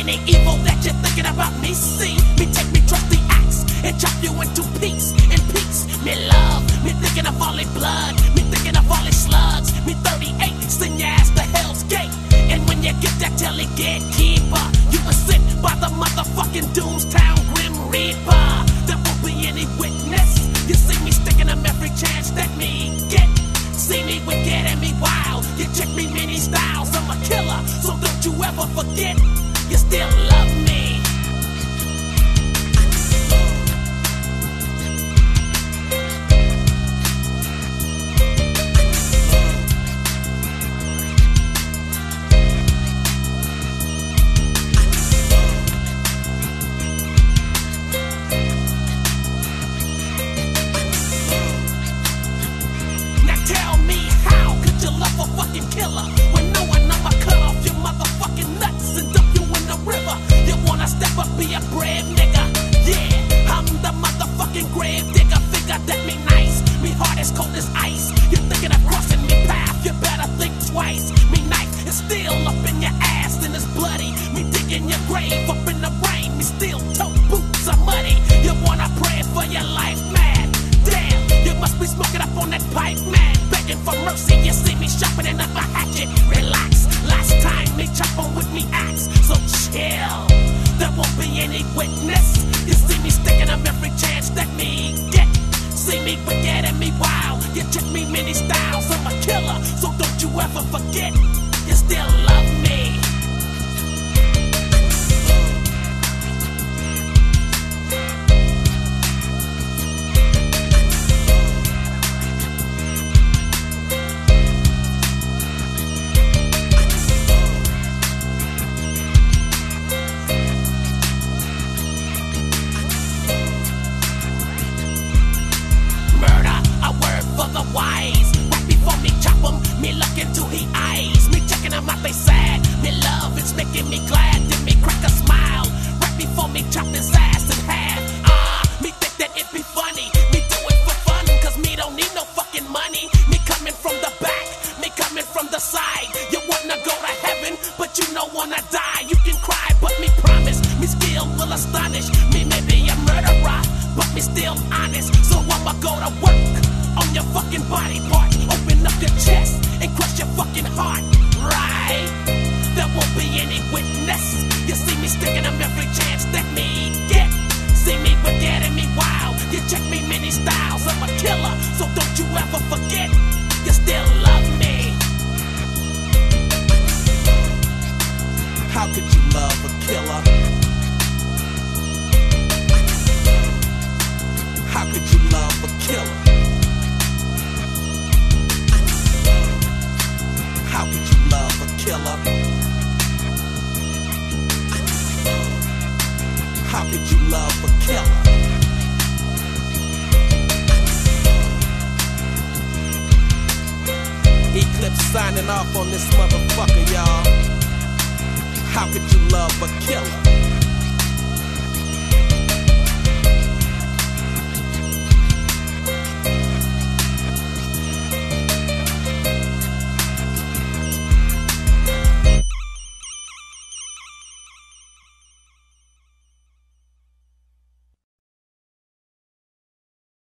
any evil that you're thinking about me. See me take me trusty axe and chop you into piece and piece. Me love, me thinking of all the blood, me thinking of all the slugs. Me 38, send your ass to Hell's Gate. And when you get that telly gatekeeper, you were sent by the motherfucking Doomstown Grim Reaper. There won't be any witness. You see me sticking them every chance that me get. See me wicked and me wild. You check me many styles. I'm a killer, so don't you ever forget. You still love me. Killer, when knowing I'ma cut off your motherfucking nuts and dump you in the river. You wanna step up, be a brave nigga? Yeah, I'm the motherfucking grave digger. Figure that me nice, me heart is cold as ice. You're thinking of crossing me path, you better think twice. Me knife is still up in your ass and it's bloody. Me digging your grave up in the rain. Me still toe boots are muddy. You wanna pray for your life, man? Damn, you must be smoking up on that pipe, man. Begging for mercy, you see me sharpening up a hatchet. Relax, last time me chopping with me axe, so chill. There won't be any witness. You see me sticking up every chance that me get. See me wicked and me wild. You check me many styles. I'm a killer, so don't you ever forget. You still love me. Wise. Right before me chop him, me look into his eyes. Me checking him out, they sad. Me love, it's making me glad. Then me crack a smile. Right before me chop his ass in half. Me think that it be funny. Me do it for fun, cause me don't need no fucking money. Me coming from the back, me coming from the side. You wanna go to heaven, but you don't wanna die. You can cry, but me promise, me skill will astonish. Me may be a murderer, but me still honest. So I'ma go to work on your fucking body part. Open up your chest and crush your fucking heart, right? There won't be any witness. You see me sticking them every chance that me get. See me wicked and me wild. You check me many styles. I'm a killer, so don't you ever forget. You still love me. How could you love a killer? How could you love a killer? How could you love a killer? How could you love a killer? Eclipse signing off on this motherfucker, y'all. How could you love a killer?